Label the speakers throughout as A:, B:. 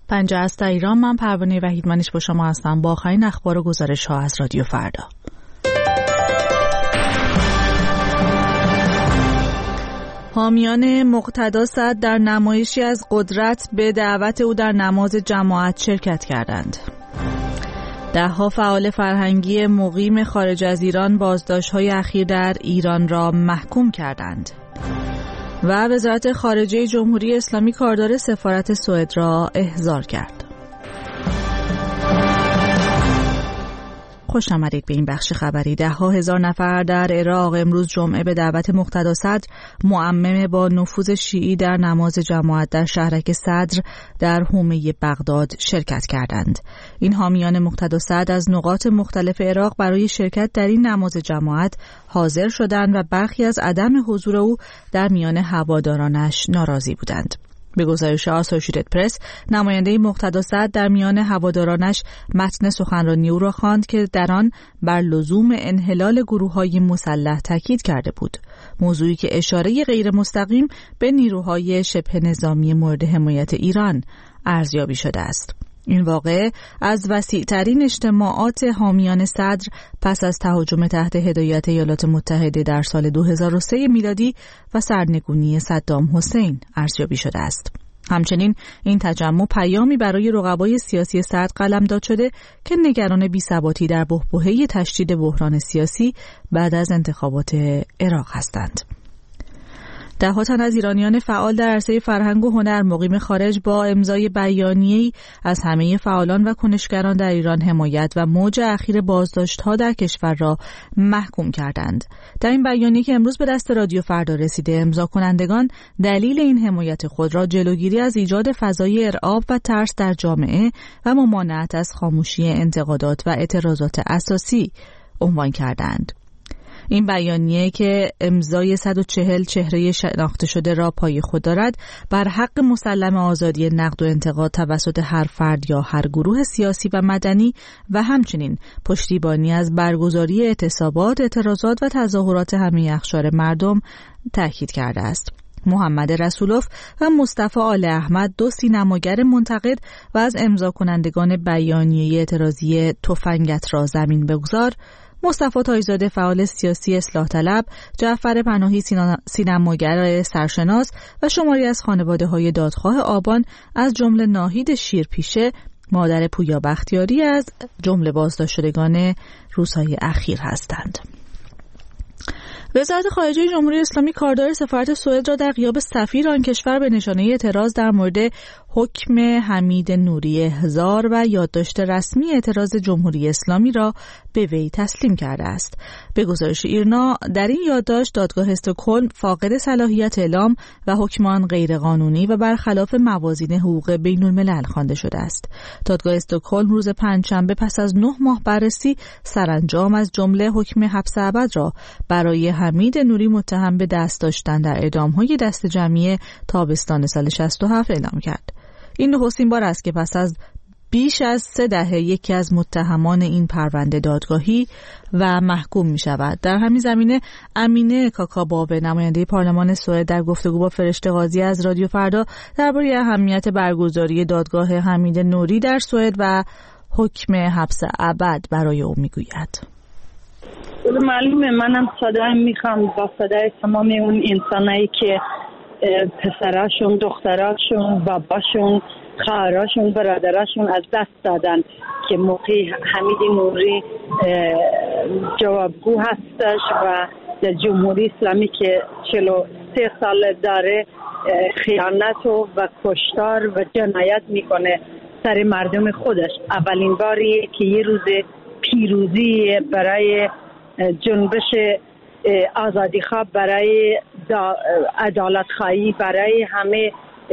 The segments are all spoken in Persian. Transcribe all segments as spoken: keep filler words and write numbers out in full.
A: پنجاه است در ایران. من پروانه وحیدمنش با شما هستم با آخرین اخبار و گزارش ها از رادیو فردا. حامیان مقتدا صدر در نمایشی از قدرت به دعوت او در نماز جماعت شرکت کردند. ده‌ها فعال فرهنگی مقیم خارج از ایران بازداشت‌های اخیر در ایران را محکوم کردند. و وزارت خارجه جمهوری اسلامی کاردار سفارت سوئد را احضار کرد. خوش آمدید به این بخش خبری. ده ها هزار نفر در عراق امروز جمعه به دعوت مقتدا صدر، معمم با نفوذ شیعی در نماز جماعت در شهرک صدر در حومه بغداد شرکت کردند. این حامیان مقتدا صدر از نقاط مختلف عراق برای شرکت در این نماز جماعت حاضر شدند و برخی از عدم حضور او در میان هوادارانش ناراضی بودند. به گزارش آسوشیتد پرس، نماینده مقتدا صدر در میان هوادارانش متن سخنرانی او را خواند که در آن بر لزوم انحلال گروه‌های مسلح تاکید کرده بود، موضوعی که اشاره غیر مستقیم به نیروهای شبه نظامی مورد حمایت ایران ارزیابی شده است. این واقعه از وسیع‌ترین اجتماعات حامیان صدر پس از تهاجم تحت هدایت ایالات متحده در سال دو هزار و سه میلادی و سرنگونی صدام حسین ارزیابی شده است. همچنین این تجمع پیامی برای رقبای سیاسی صدر قلمداد شده که نگران بی‌ثباتی در بحبوحه تشدید بحران سیاسی بعد از انتخابات عراق هستند. ده‌ها تن از ایرانیان فعال در عرصه فرهنگ و هنر مقیم خارج با امضای بیانیه‌ای از همه فعالان و کنشگران در ایران حمایت و موج اخیر بازداشت‌ها در کشور را محکوم کردند. در این بیانیه که امروز به دست رادیو فردا رسیده، امضا کنندگان دلیل این حمایت خود را جلوگیری از ایجاد فضای ارعاب و ترس در جامعه و ممانعت از خاموشی انتقادات و اعتراضات اساسی عنوان کردند. این بیانیه که امضای صد و چهل چهره شناخته شده را پای خود دارد، بر حق مسلم آزادی نقد و انتقاد توسط هر فرد یا هر گروه سیاسی و مدنی و همچنین پشتیبانی از برگزاری اعتصابات، اعتراضات و تظاهرات همه اقشار مردم تاکید کرده است. محمد رسولوف و مصطفی آل احمد، دو سینماگر منتقد و از امضا کنندگان بیانیه اعتراضی تفنگت را زمین بگذار، مصطفی تایزاده فعال سیاسی اصلاح طلب، جعفر پناهی سینماگر سرشناس و شماری از خانواده‌های دادخواه آبان از جمله ناهید شیرپیشه، مادر پویا بختیاری، از جمله بازداشت شدگان روزهای اخیر هستند. وزارت خارجه جمهوری اسلامی کاردار سفارت سوئد را در غیاب سفیر آن کشور به نشانه اعتراض در مورد حکم حمید نوری احضار و یادداشت رسمی اعتراض جمهوری اسلامی را به وی تسلیم کرده است. به گزارش ایرنا، در این یادداشت دادگاه استکهلم فاقد صلاحیت اعلام و حکم آن غیرقانونی و برخلاف موازین حقوق بین الملل خوانده شده است. دادگاه استکهلم روز پنجشنبه پس از نه ماه بررسی سرانجام از جمله حکم حبس ابد را برای حمید نوری متهم به دست داشتن در اعدام‌های دست جمعی تابستان سال شصت و هفت اعلام کرد. این نخستین بار است که پس از بیش از سه دهه یکی از متهمان این پرونده دادگاهی و محکوم می شود. در همین زمینه امینه کاکاباوه، نماینده پارلمان سوئد، در گفتگو با فرشته قاضی از رادیو فردا درباره اهمیت برگزاری دادگاه حمید نوری در سوئد و حکم حبس ابد برای او می گوید.
B: معلومه منم صدای میخوام با صدای تمام اون انسانایی که پسراشون، دختراشون، باباشون، خواهراشون، برادراشون از دست دادن که موقع حمید نوری جوابگو هستش و در جمهوری اسلامی که چهل و سه سال داره خیانت و, و کشتار و جنایت میکنه سر مردم خودش. اولین باریه که یه روز پیروزی برای جنبش آزادی خواه، برای عدالت خواهی، برای همه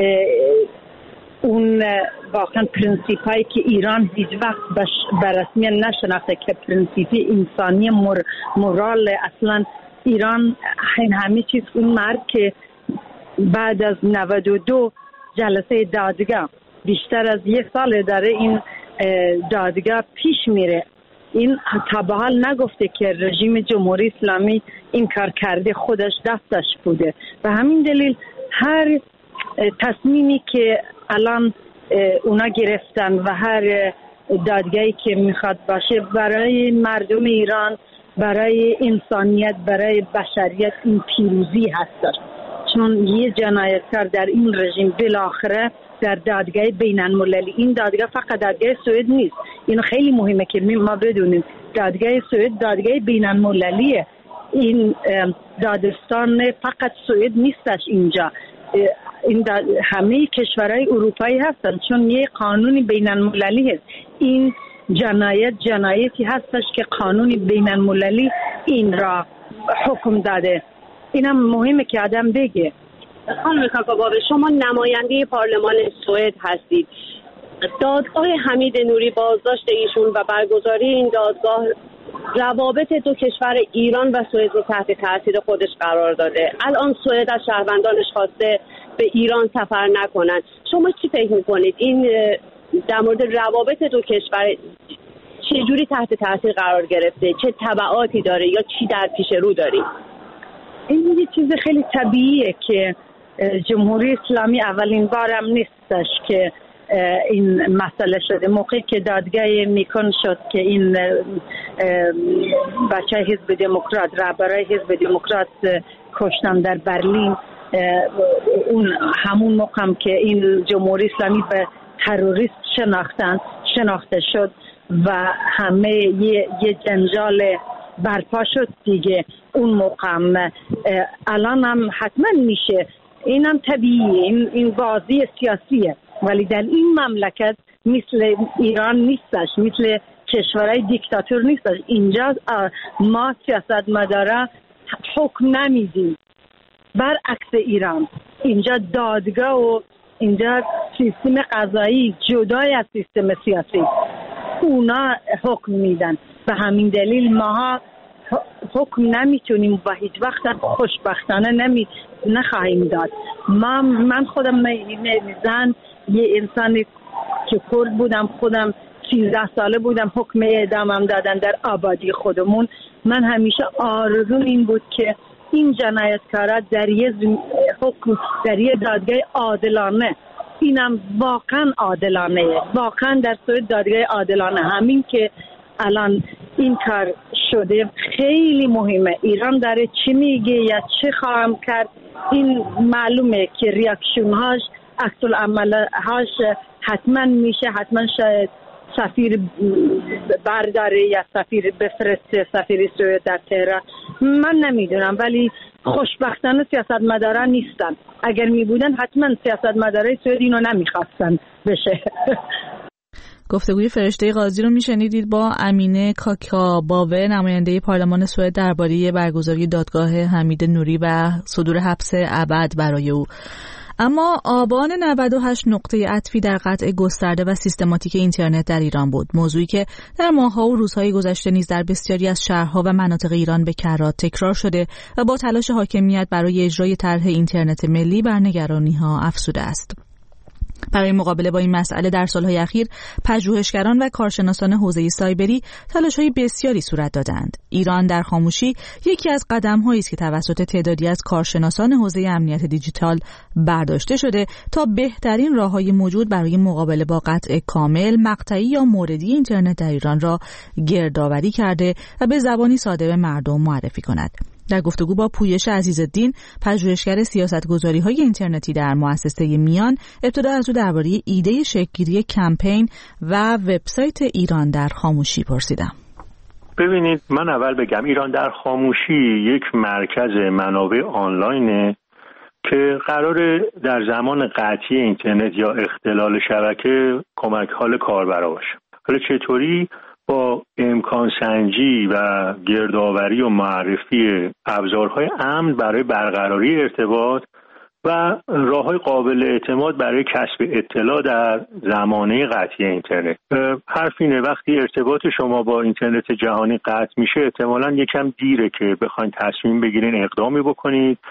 B: اون واقعا پرنسیپایی که ایران هیچ وقت برسمی نشناخته که پرنسیپی انسانی مر، مورال. اصلا ایران همه چیز اون مرد که بعد از نود و دو جلسه دادگاه بیشتر از یک سال داره این دادگاه پیش میره. این تا به حال نگفته که رژیم جمهوری اسلامی این کار کرده خودش دستش بوده و همین دلیل هر تصمیمی که الان اونا گرفتن و هر دادگاهی که میخواد باشه برای مردم ایران، برای انسانیت، برای بشریت این پیروزی هست. چون یه جنایتکار در این رژیم بالاخره در دادگاه بین المللی، این دادگاه فقط دادگاه سوئد نیست، این خیلی مهمه که ما بدونیم دادگاه سوئد دادگاه بین المللیه. این دادستان فقط سوئد نیستش اینجا، این همه کشورهای اروپایی هستن، چون یه قانونی بین المللی هست. این جنایت جنایتی هستش که قانونی بین المللی این را حکم داده. اینم مهمه که آدم بگه.
C: خانم کاکاباوه، شما نماینده پارلمان سوئد هستید. دادگاه حمید نوری، بازداشت ایشون و برگزاری این دادگاه روابط دو کشور ایران و سوئد رو تحت تاثیر خودش قرار داده. الان سوئد از شهروندانش خواسته به ایران سفر نکنن. شما چی فکر میکنید این در مورد روابط دو کشور چه جوری تحت تاثیر قرار گرفته؟ چه تبعاتی داره یا چی در پیش رو داری؟
B: این یه چیز خیلی طبیعیه که جمهوری اسلامی اولین بارم نیستش که این مسئله شده. موقعی که دادگاه میکن شد که این بچه حزب دموکرات، رهبرای حزب دموکرات کشتن در برلین، اون همون موقع که این جمهوری اسلامی به تروریست شناختن شناخته شد و همه یه, یه جنجال برپا شد دیگه. اون موقع الان هم حتما میشه، اینم طبیعیه، این, این بازی سیاسیه، ولی در این مملکت مثل ایران نیستش، مثل کشورهای دیکتاتور نیستش. اینجا ما سیاستمدارا حکم نمیدیم، برعکس ایران. اینجا دادگاه و اینجا سیستم قضایی جدای از سیستم سیاسی، اونا حکم میدن. به همین دلیل ما حکم نمیتونیم و هیچ وقت خوشبختانه نمی نخواهیم داد. ما من خودم زن یه انسانی که کرد بودم، خودم سیزده ساله بودم، حکم اعدامم دادن در آبادی خودمون. من همیشه آرزوم این بود که این جنایتکارا در یه حکم در یه دادگاه عادلانه، اینم واقعا عادلانه، واقعا در سوئد دادگاه عادلانه، همین که الان این کار شده خیلی مهمه. ایران داره چی میگه یا چه خواهم کرد، این معلومه که ریاکشن هاش، عکس العمل هاش حتما میشه، حتما شاید سفیر برداره یا سفیر بفرسته، سفیر سوئد در تهران، من نمیدونم. ولی خوشبختانه سیاستمداران نیستن. اگر میبودن حتما سیاستمدارای سوئد اینو نمیخواستن بشه.
A: گفتگوی فرشته قاضی رو میشنیدید با امینه کاکاباوه، نماینده پارلمان سوئد، درباره برگزاری دادگاه حمید نوری و صدور حبس ابد برای او. اما آبان نود و هشت نقطه عطفی در قطع گسترده و سیستماتیک اینترنت در ایران بود، موضوعی که در ماه‌ها و روزهای گذشته نیز در بسیاری از شهرها و مناطق ایران به کرات تکرار شده و با تلاش حاکمیت برای اجرای طرح اینترنت ملی بر نگرانی‌ها افزوده است. برای مقابله با این مسئله در سالهای اخیر پژوهشگران و کارشناسان حوزه سایبری تلاش‌های بسیاری صورت دادند. ایران در خاموشی یکی از قدم‌هایی است که توسط تعدادی از کارشناسان حوزه امنیت دیجیتال برداشته شده تا بهترین راه‌های موجود برای مقابله با قطع کامل، مقطعی یا موردی اینترنت در ایران را گردآوری کرده و به زبانی ساده به مردم معرفی کند. در گفتگو با پویش عزیزالدین، پژوهشگر سیاستگذاری‌های اینترنتی در مؤسسه میان، ابتدا از او درباره ایده شکل‌گیری کمپین و وبسایت ایران در خاموشی پرسیدم.
D: ببینید، من اول بگم ایران در خاموشی یک مرکز منابع آنلاینه که قراره در زمان قطعی اینترنت یا اختلال شبکه کمک حال کاربرا باشه. حالا چطوری؟ با امکان سنجی و گردآوری و معرفی ابزارهای امن برای برقراری ارتباط و راههای قابل اعتماد برای کسب اطلاع در زمانه قطعی اینترنت. حرف اینه وقتی ارتباط شما با اینترنت جهانی قطع میشه، احتمالاً یکم دیره که بخواید تصمیم بگیرین اقدامی بکنید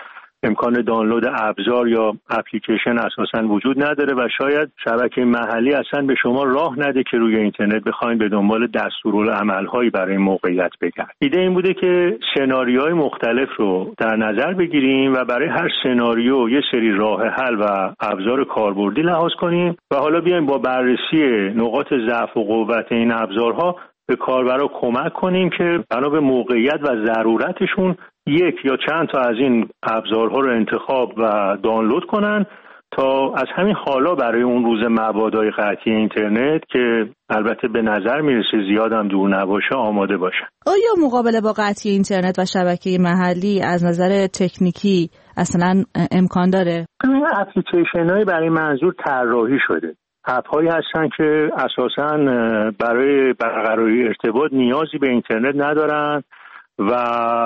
D: امکان دانلود ابزار یا اپلیکیشن اساساً وجود نداره و شاید شبکه محلی اصلا به شما راه نده که روی اینترنت بخواید به دنبال دستورالعمل‌هایی برای موقعیت بگردید. ایده این بوده که سناریوهای مختلف رو در نظر بگیریم و برای هر سناریو یه سری راه حل و ابزار کاربردی لحاظ کنیم و حالا بیایم با بررسی نقاط ضعف و قوت این ابزارها به کاربرا کمک کنیم که بنا به موقعیت و ضرورتشون یک یا چند تا از این ابزارها رو انتخاب و دانلود کنن تا از همین حالا برای اون روز مبادای قطعی اینترنت که البته به نظر میرسه زیادم دور نباشه آماده باشن.
A: آیا مقابله با قطعی اینترنت و شبکه محلی از نظر تکنیکی اصلا امکان داره؟
D: این اپلیکیشن‌های برای منظور طراحی شده. اپ‌هایی هستن که اساساً برای برقراری ارتباط نیازی به اینترنت ندارن و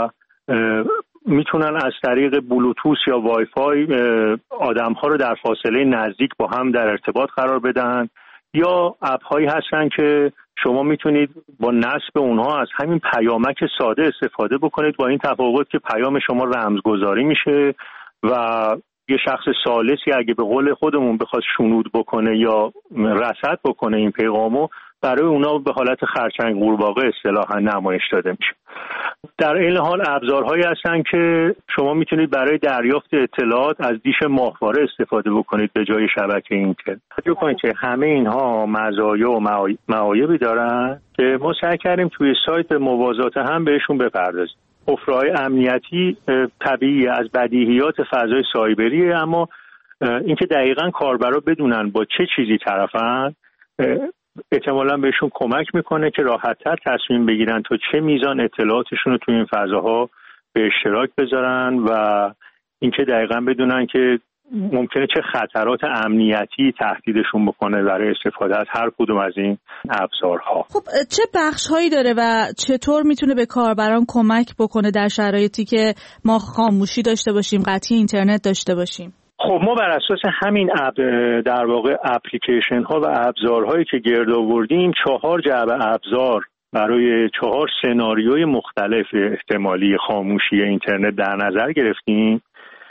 D: میتونن از طریق بلوتوث یا وای فای آدم‌ها رو در فاصله نزدیک با هم در ارتباط قرار بدن، یا اپ‌هایی هستن که شما میتونید با نصب اونها از همین پیامک ساده استفاده بکنید، با این تفاوت که پیام شما رمزگذاری میشه و یه شخص ثالثی اگه به قول خودمون بخواد شنود بکنه یا رصد بکنه این پیغامو، برای اونا به حالت خرچنگ قورباغه اصطلاحاً نمایش داده میشه. در این حال ابزارهایی هستن که شما میتونید برای دریافت اطلاعات از دیش ماهواره استفاده بکنید به جای شبکه اینترنت. توجه کنید که همه اینها مزایا و معایبی دارن که ما سعی کردیم توی سایت موازات هم بهشون بپردازیم. حفره‌های امنیتی طبیعی از بدیهیات فضای سایبریه، اما اینکه دقیقاً کاربرا بدونن با چه چیزی طرفن احتمالاً بهشون کمک میکنه که راحت‌تر تصمیم بگیرن تا چه میزان اطلاعاتشون رو توی این فضاها به اشتراک بذارن و اینکه دقیقاً بدونن که ممکنه چه خطرات امنیتی تهدیدشون بکنه برای استفاده از هر کدوم از این ابزارها.
A: خب چه بخش‌هایی داره و چطور میتونه به کاربران کمک بکنه در شرایطی که ما خاموشی داشته باشیم، قطعی اینترنت داشته باشیم؟
D: خب ما بر اساس همین اب در واقع اپلیکیشن ها و ابزارهایی که گرد آوردیم چهار جعبه ابزار برای چهار سناریوی مختلف احتمالی خاموشی اینترنت در نظر گرفتیم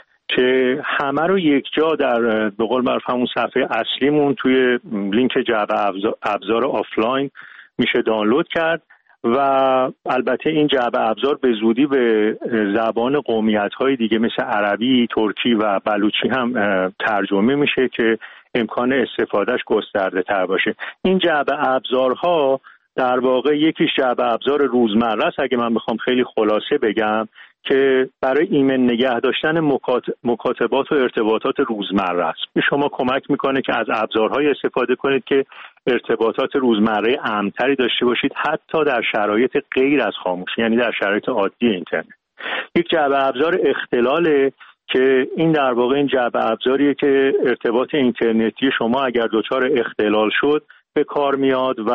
D: که همه رو یک جا در به قول معروف همون صفحه اصلیمون توی لینک جعبه ابزار, ابزار آفلاین میشه دانلود کرد و البته این جعبه ابزار به زودی به زبان قومیت‌های دیگه مثل عربی، ترکی و بلوچی هم ترجمه میشه که امکان استفادهش گسترده تر باشه. این جعبه ابزارها در واقع یکیش جعبه ابزار روزمره است، اگه من بخوام خیلی خلاصه بگم، که برای ایمن نگه داشتن مکاتبات و ارتباطات روزمره است. به شما کمک میکنه که از ابزارهای استفاده کنید که ارتباطات روزمره امن‌تری داشته باشید، حتی در شرایط غیر از خاموشی، یعنی در شرایط عادی اینترنت. یک جعبه ابزار اختلاله که این در واقع این جعبه ابزاریه که ارتباط اینترنتی شما اگر دچار اختلال شد به کار میاد و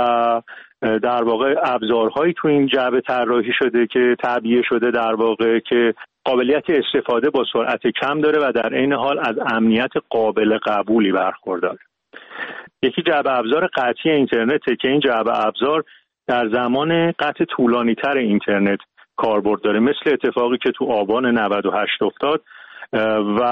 D: در واقع ابزارهایی تو این جعبه طراحی شده که تعبیه شده در واقع که قابلیت استفاده با سرعت کم داره و در عین حال از امنیت قابل قبولی برخورداره. یکی جعبه ابزار قطعی اینترنته که این جعبه ابزار در زمان قطع طولانی تر اینترنت کاربرد داره، مثل اتفاقی که تو آبان نود و هشت افتاد و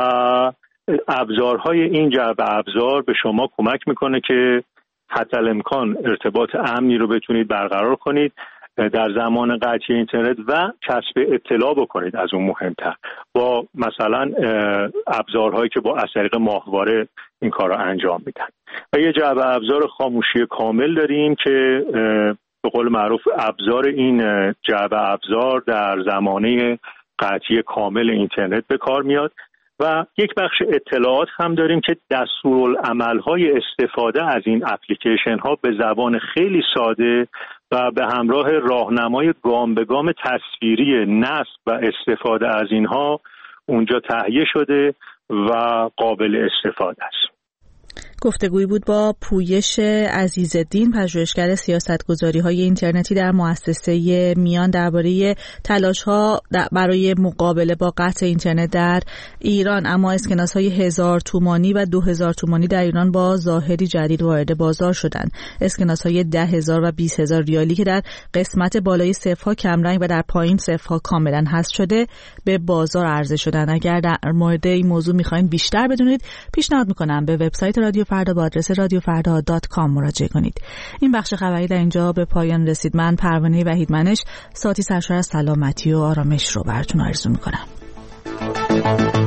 D: ابزارهای این جعبه ابزار به شما کمک میکنه که حتی الامکان ارتباط امنی رو بتونید برقرار کنید در زمان قطعی اینترنت و کسب اطلاع بکنید. از اون مهمتر با مثلا ابزارهایی که با از طریق ماهواره این کار رو انجام میدن. و یه جعبه ابزار خاموشی کامل داریم که به قول معروف ابزار این جعبه ابزار در زمانه قطعی کامل اینترنت به کار میاد. و یک بخش اطلاعات هم داریم که دستورالعمل‌های استفاده از این اپلیکیشن ها به زبان خیلی ساده و به همراه راهنمای گام به گام تصویری نصب و استفاده از اینها اونجا تهیه شده و قابل استفاده است.
A: گفتگویی بود با پویش عزیزالدین، پژوهشگر سیاستگذاری‌های اینترنتی در مؤسسه میان، درباره تلاش‌ها برای مقابله با قطع اینترنت در ایران. اما اسکناس‌های هزار تومانی و دو هزار تومانی در ایران با ظاهری جدید وارد بازار شدند. اسکناس‌های ده هزار و بیست هزار ریالی که در قسمت بالای صف‌ها کمرنگ و در پایین صف‌ها کاملا حذف شده به بازار عرضه شدند. اگر در مورد این موضوع می‌خواید بیشتر بدونید، پیشنهاد می‌کنم به وبسایت رادیو فردا با آدرس رادیو فردا دات کام مراجعه کنید. این بخش خبری در اینجا به پایان رسید. من پروانه وحیدمنش ساعتی سرشار از سلامتی و آرامش رو براتون آرزو میکنم.